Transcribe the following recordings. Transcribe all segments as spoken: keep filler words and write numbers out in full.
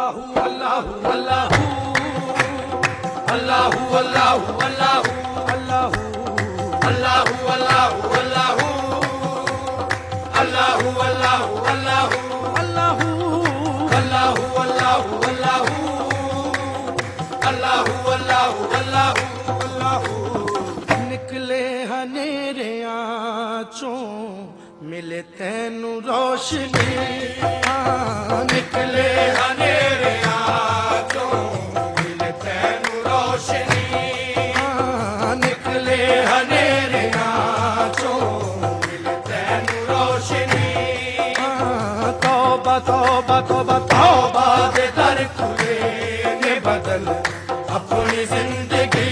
अल्लाहु अल्लाहु अल्लाहु अल्लाहु अल्लाहु अल्लाहु अल्लाहु अल्लाहु अल्लाहु अल्लाहु अल्लाहु अल्लाहु अल्लाहु अल्लाहु अल्लाहु अल्लाहु अल्लाहु अल्लाहु अल्लाहु अल्लाहु। निकले हनेरे आँचों मिले तैनू रोशनी, निकले हनेरे आँचों मिले तैनू रोशनी, निकले हनेरे आँचों मिले तैनू रोशनी। तौबा तौबा तौबा तौबा दे दर खुले ने बदल अपनी जिंदगी,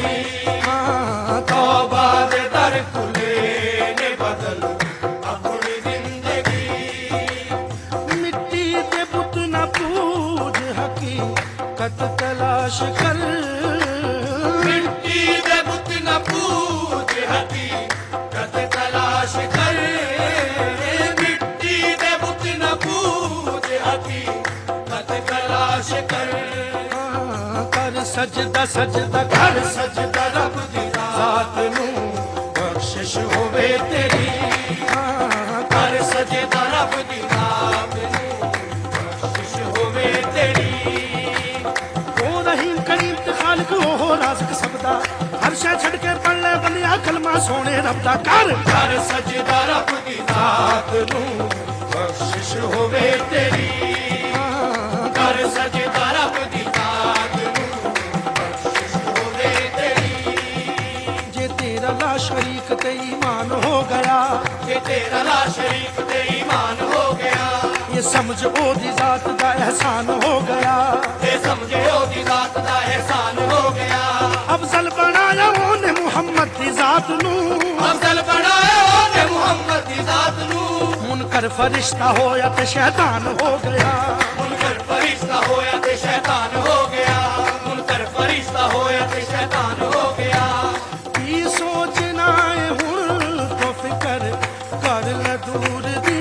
तौबा दे दर खुले ने बदल अपनी जिंदगी। मिट्टी दे बुत न पूज हकीकत तलाश कर, मिट्टी दे बुत न पूज हकीकत तलाश कर, मिट्टी दे बुत न पूज हकीकत तलाश कर। कर सजदा सजदा कर सजदा रब दी जात नू बख्शिश होवे तेरी, कर सजदा रब दी जात नू बख्शिश होवे तेरी। ओ रहीम करीम ते खालिक हो राज़िक सबदा, हर शै छड़ के पढ़ ले बंदिया कलमा सोने रब दा। कर कर सजदा रब दी जात नू बख्शिश होवे तेरी, कर सजदा रब दी शरीक ते ईमान हो गया, ये तेरा ला शरीक ते ईमान हो गया। ये समझ ओ दी जात दा एहसान हो गया, ये समझे ओ दी जात दा एहसान हो गया। अफजल बनाया ओने मुहम्मद दी जात नू, अफजल बनाया ओने मुहम्मद दी जात नू। मुनकर फरिश्ता होया ते शैतान हो गया, मुनकर फरिश्ता होया ते शैतान हो गया, मुनकर फरिश्ता होया ते शैतान हो गया। सोचना है हुन तो फिकर कर ले दूर दी,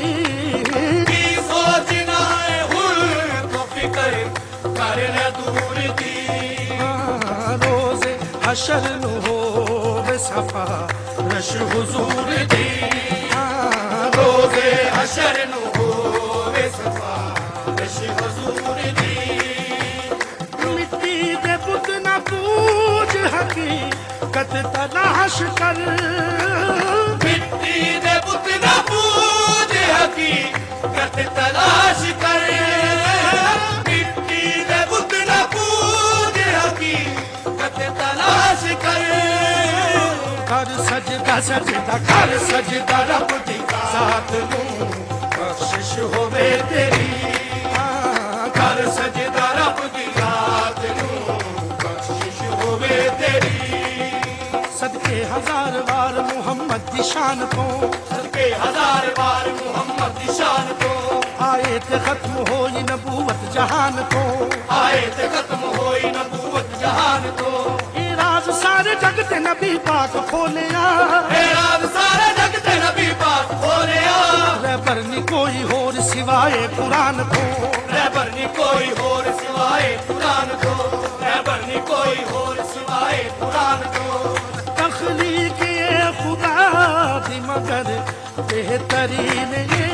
सोचना है हुन तो फिकर कर ले दूर दी। रोज़े हशर नु होवे सफा रश हुजूर दी, रोज़े हशर नु होवे सफा रश हुजूर दी। मिट्टी दे बुत ना पूज हकीकत तलाश कर, मिट्टी दे बुत ना पूज हकीकत तलाश कर, मिट्टी दे बुत ना पूज हकीकत तलाश कर। कर सजदा सजदा कर सजदा रब दी जात नू बख्शिश होवे तेरी, कर सजदा रब दी जात नू बख्शिश होवे तेरी। सदके हजार बार मुहम्मद दी शान को, सदके हजार बार मुहम्मद दी शान को। आए ते खत्म होई नबूवत जहान को, आए ते खत्म होई नबूवत जहान को। ये राज सारे जग ते नबी पाक खोलिया, ये राज सारे जग ते नबी पाक खोलिया। रहबर नी कोई होर सिवाय कुरान को, रहबर नी कोई होर सिवाय कुरान को, रहबर नी कोई होर सिवाय कुरान को। तख्लीक ये खुदा दी मगर बेहतरीन ये,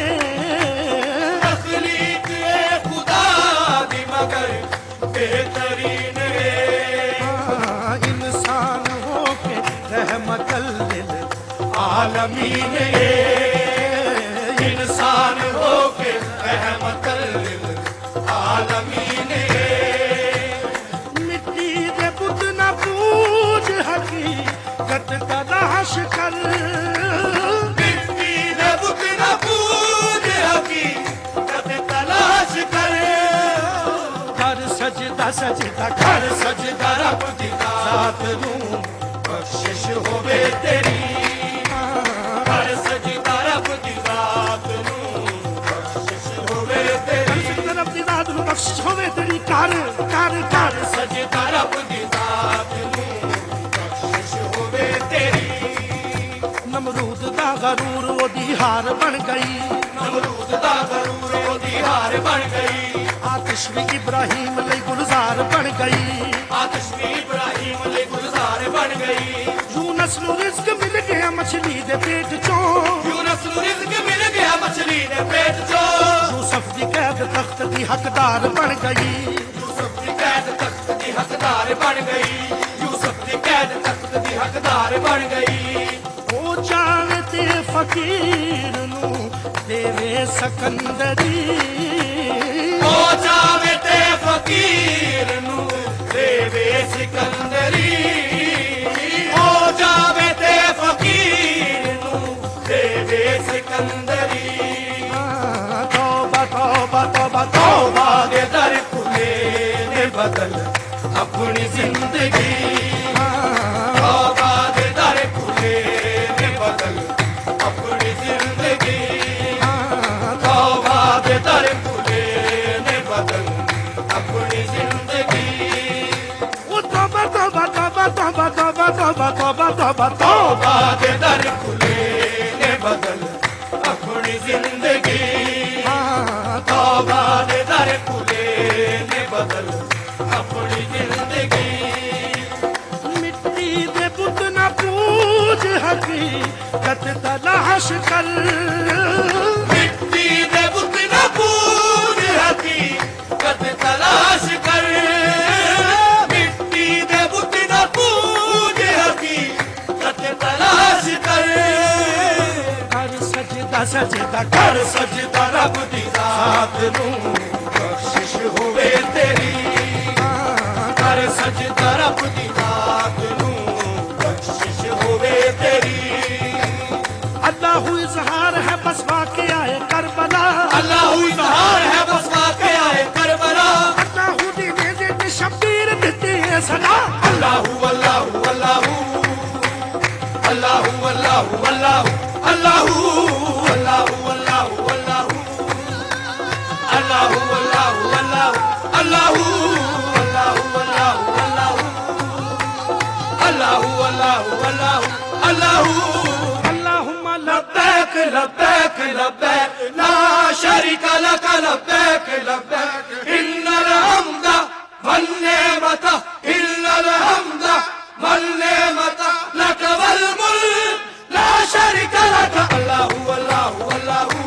तख्लीक ये खुदा दी मगर बेहतरीन ये। इंसान हो के रहमतल लिल आलमीन ये, इंसान हो के रहमतल लिल आलमीन ये। मिट्टी दे बुत ना पूज हकीकत तलाश कर, मिट्टी दे बुत ना पूज हकीकत तलाश कर। कर सजदा सजदा कर सजदा रब दी जात नू बख्शिश होवे तेरी, कर सजदा रब दी जात नू बख्शिश होवे तेरी, कर सजदा रब दी जात नू बख्शिश होवे तेरी। कर कर कर सजदा रब दी जात नू बख्शिश होवे तेरी। नमरूद दा गरूर ओदी हार बन गई, नमरूद दा गरूर ओदी हार बन गई। आतिश आतिश भी इब्राहिम लई गुलजार बन गई, आतिश भी इब्राहिम लई गुलजार बन गई। यूनस नू रिज़्क मिल गया मछली दे पेट चों, यूनस नू रिज़्क मिल गया मछली दे पेट चों। यूसुफ दी कैद तख्त दी हकदार बन गई, यूसुफ दी कैद तख्त दी हकदार बन गई, यूसुफ दी कैद तख्त दी हकदार बन गई। ओ जावे ते फकीर नू देवे सकंदरी, ओ जावे ते फकीर नू देवे सिकंदरी, ओ जावे ते फकीर नू देवे सिकंदरी। तौबा तौबा तौबा तौबा दे दर खुले ने बदल अपनी जिंदगी, तौबा दे दर खुले ने बदल अपनी जिंदगी, तौबा दे दर खुले ने बदल अपनी जिंदगी। ओ तौबा तौबा तौबा तौबा तौबा तौबा तौबा तौबा तौबा दे दर खुले ने बदल अपनी जिंदगी, तौबा दे दर खुले ने बदल अपनी जिंदगी। मिट्टी दे बुत ना पूज हकीकत तलाश कर, मिट्टी दे बुत ना पूज हकीकत तलाश कर, मिट्टी दे बुत ना पूज हकीकत तलाश कर। कर सजदा सजदा कर सजदा रब दी जात नू बख्शिश होवे तेरी, कर सजदा रब दी जात नू बख्शिश होवे तेरी। अल्लाह इजहार है बस वाक़या है करबला, अल्लाह इजहार है बस वाक़या है करबला, अल्लाह दी ने दे शबीर देती है सदा। अल्लाहू अल्लाहू अल्लाहू अल्लाहू अल्लाहू अल्लाहू अल्लाहू अल्लाहू अल्लाहू अल्लाहू अल्लाहू अल्लाहू अल्लाहू अल्लाहू अल्लाहू अल्लाहू अल्लाहू अल्लाहू अल्लाहू। अल्लाहुम्मा लब्बैक लब्बैक लब्बैक ला शरीका लक लब्बैक लब्बैक इन्नल हम्दा वन निअमता इन्नल हम्दा वन निअमता लक वल मुल्क ला शरीका लक। अल्लाहू अल्लाहू अल्लाहू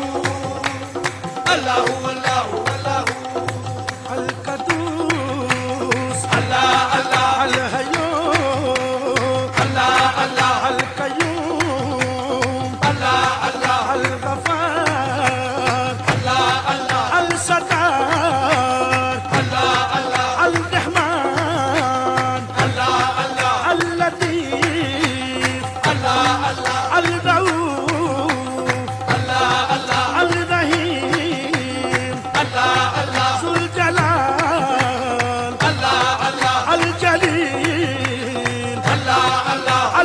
अल्लाहू अल्लाहू अल्लाहू अल कदूस अल्लाह अल्लाह अल हय्यूम अल्लाह अल्लाह अल कय्यूम अल्लाह अल्लाह अल गफार अल्लाह अल्लाह अल सत्तार अल्लाह अल्लाह अल रहमान अल्लाह अल्लाह अल लतीफ अल्लाह अल्लाह अल रऊफ अल्लाह अल्लाह अल रहीम अल्लाह अल्लाह जुल जलाल अल्लाह अल्लाह अल जलील अल्लाह अल्लाह अल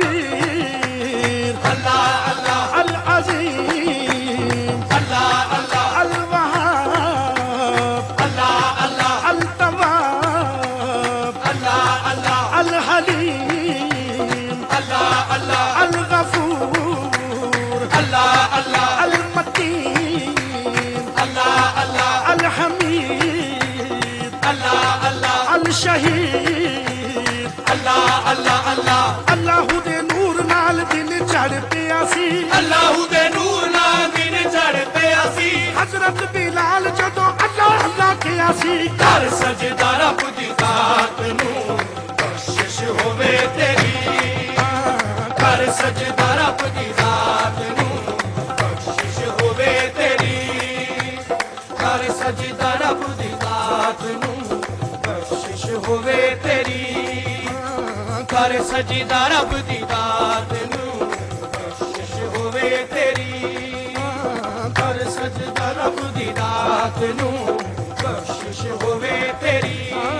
कबीर अल्लाह अल्लाह अल अजीम अल्लाह अल्लाह अल वहाब अल्लाह अल्लाह अल तवाब अल्लाह अल्लाह अल हलीम अल्लाह अल्लाह अल गफूर अल्लाह अल्लाह अल मतीन अल्लाह अल्लाह अल हमीद अल्लाह अल्लाह अल शहीद अल्लाह अल्लाह अल्लाह अल्लाह दे नूर नाल दिन चढ़ पिया सी, अल्लाह दे नूर नाल दिन चढ़ पिया सी। हजरत बिलाल जदों अल्लाह अल्लाह किया सी। कर सजदा रब दी जात नू बख्शिश होवे तेरी, कर सजदा रब दी जात नू बख्शिश होवे तेरी, कर सजदा रब दी जात नू बख्शिश होवे तेरी, कर सजदा रब दी जात नू बख्शिश होवे तेरी, कर सजदा रब दी जात नू बख्शिश होवे तेरी।